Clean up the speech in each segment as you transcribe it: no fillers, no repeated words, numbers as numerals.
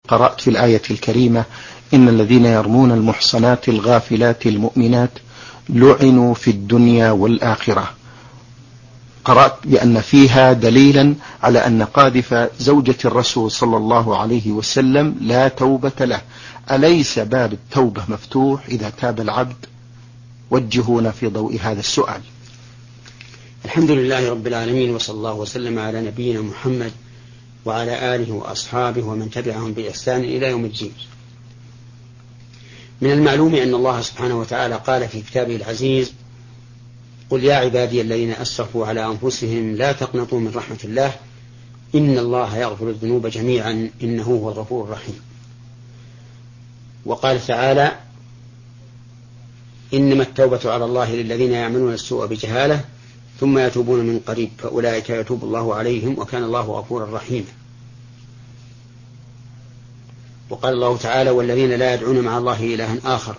قرأت في الآية الكريمة: إن الذين يرمون المحصنات الغافلات المؤمنات لعنوا في الدنيا والآخرة. قرأت بأن فيها دليلا على أن قاذف زوجة الرسول صلى الله عليه وسلم لا توبة له. أليس باب التوبة مفتوح إذا تاب العبد؟ وجهونا في ضوء هذا السؤال. الحمد لله رب العالمين، وصلى الله وسلم على نبينا محمد وعلى آله وأصحابه ومن تبعهم بإحسان إلى يوم الدين. من المعلوم أن الله سبحانه وتعالى قال في كتابه العزيز: قل يا عبادي الذين أسرفوا على أنفسهم لا تقنطوا من رحمة الله إن الله يغفر الذنوب جميعا إنه هو الغفور الرحيم. وقال تعالى: إنما التوبة على الله للذين يعملون السوء بجهالة ثم يتوبون من قريب فأولئك يتوب الله عليهم وكان الله غفورا رحيما. وقال الله تعالى: والذين لا يدعون مع الله إلها آخر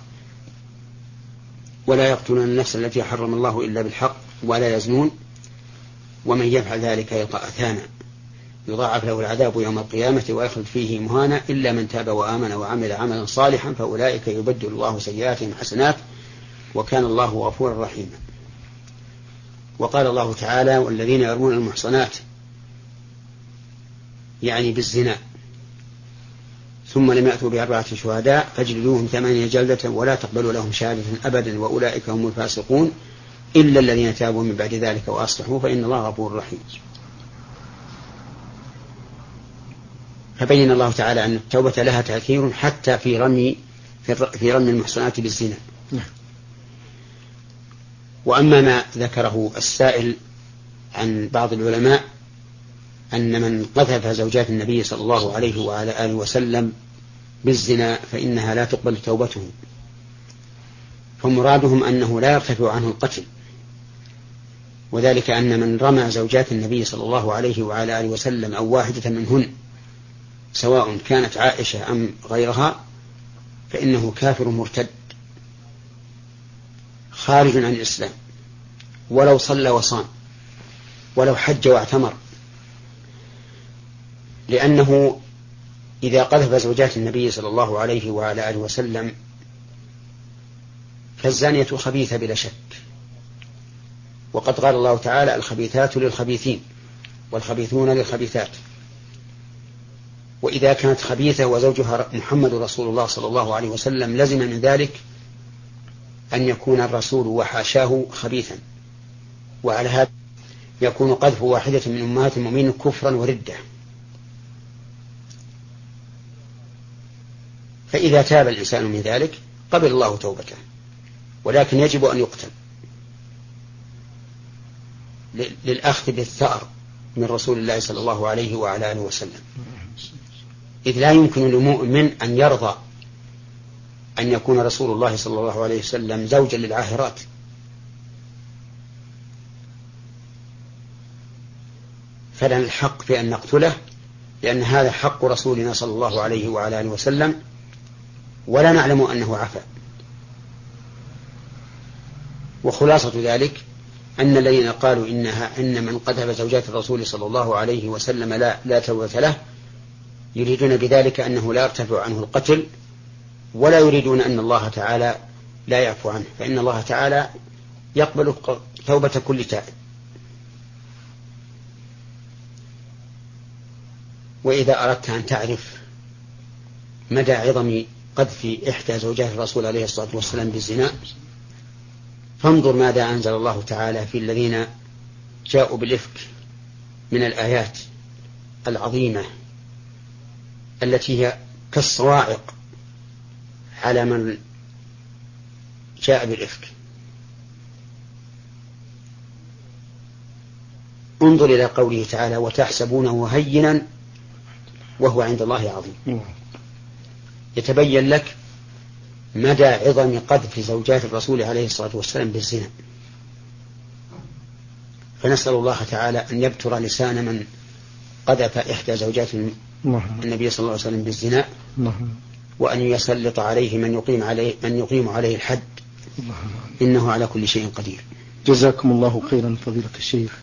ولا يقتلون النفس التي حرم الله إلا بالحق ولا يزنون ومن يفعل ذلك يلقى أثاما يضاعف له العذاب يوم القيامة ويخلد فيه مهانا إلا من تاب وآمن وعمل عملا صالحا فأولئك يبدل الله سيئاتهم حسنات وكان الله غفورا رحيما. وقال الله تعالى: والذين يرمون المحصنات يعني بالزنا ثم لم يأتوا بأربعة شهداء فاجلدوهم 8 جلدة ولا تقبلوا لهم شهادة أبدا وأولئك هم الفاسقون إلا الذين تابوا من بعد ذلك وأصلحوا فإن الله غفور رحيم. فبين الله تعالى أن التوبة لها تأثير حتى في رمي المحصنات بالزنا. وأما ما ذكره السائل عن بعض العلماء أن من قذف زوجات النبي صلى الله عليه وعلى آله وسلم بالزنا فإنها لا تقبل توبته، فمرادهم أنه لا يرتفع عنه القتل، وذلك أن من رمى زوجات النبي صلى الله عليه وعلى آله وسلم أو واحدة منهن سواء كانت عائشة أم غيرها فإنه كافر مرتد خارج عن الإسلام ولو صلى وصام ولو حج واعتمر، لأنه إذا قذف زوجات النبي صلى الله عليه وعلى آله وسلم فالزانية خبيثة بلا شك، وقد قال الله تعالى: الخبيثات للخبيثين والخبيثون للخبيثات. وإذا كانت خبيثة وزوجها محمد رسول الله صلى الله عليه وسلم لزم من ذلك أن يكون الرسول وحاشاه خبيثا، وعلى هذا يكون قذف واحدة من أمهات المؤمنين كفرا وردة. فإذا تاب الإنسان من ذلك قبل الله توبته، ولكن يجب أن يقتل للأخذ بالثأر من رسول الله صلى الله عليه وعلى آله وسلم، إذ لا يمكن لمؤمن أن يرضى أن يكون رسول الله صلى الله عليه وسلم زوجا للعاهرات. فلنا الحق في أن نقتله لأن هذا حق رسولنا صلى الله عليه وعلى آله وسلم ولا نعلم أنه عفا. وخلاصة ذلك أن الذين قالوا إن من قذف زوجات الرسول صلى الله عليه وسلم لا توبة له يريدون بذلك أنه لا يرتفع عنه القتل، ولا يريدون أن الله تعالى لا يعفو عنه، فإن الله تعالى يقبل توبة كل تائب. وإذا أردت أن تعرف مدى عظم قذف إحدى زوجات الرسول عليه الصلاة والسلام بالزنا فانظر ماذا أنزل الله تعالى في الذين جاءوا بالإفك من الآيات العظيمة التي هي كالصواعق على من جاء بالإفك. انظر إلى قوله تعالى: وتحسبونه هينا وهو عند الله عظيم. يتبين لك مدى عظم قذف زوجات الرسول عليه الصلاة والسلام بالزنا. فنسأل الله تعالى أن يبتر لسان من قذف إحدى زوجات النبي صلى الله عليه وسلم بالزنا، وأن يسلط عليه من يقيم عليه الحد، إنه على كل شيء قدير. جزاكم الله خيرا فضيلة الشيخ.